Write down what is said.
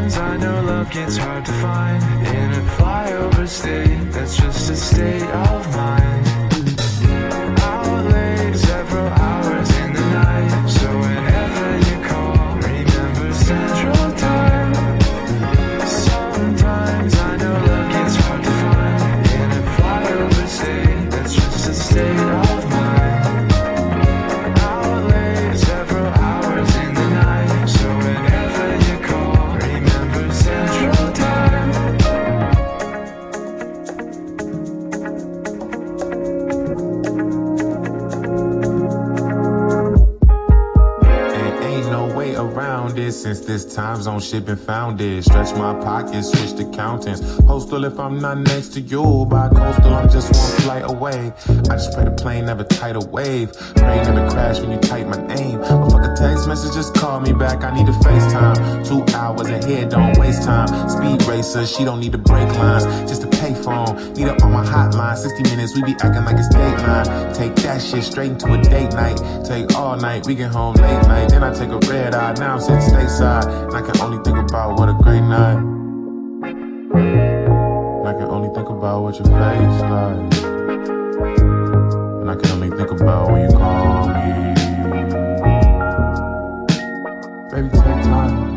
Sometimes I know love gets hard to find in a flyover state that's just a state of mind. Out late, several hours in the night, so whenever you call, remember Central Time. Sometimes I know love gets hard to find in a flyover state that's just a state of mind. Out late, several hours in the night, so whenever you call, remember Central Time. Ain't no way around it since this time zone shit been founded. Stretch my pockets, switch accountants. Postal if I'm not next to you. By coastal, I'm just one flight away. I just pray the plane never tidal wave. Pray never crash when you type my name. But fuck a text message, just call me back. I need a FaceTime. 2 hours ahead, don't waste time. Speed racer, she don't need the brake lines. Just a payphone, need her on my hotline. 60 minutes, we be acting like it's Dateline. Take that shit straight into a date night. Take all night, we get home late night. Then I take a red eye, now I'm sitting stateside. And I can only think about what a great night. And I can only think about what your face like. And I can only think about when you call me. Baby, take time.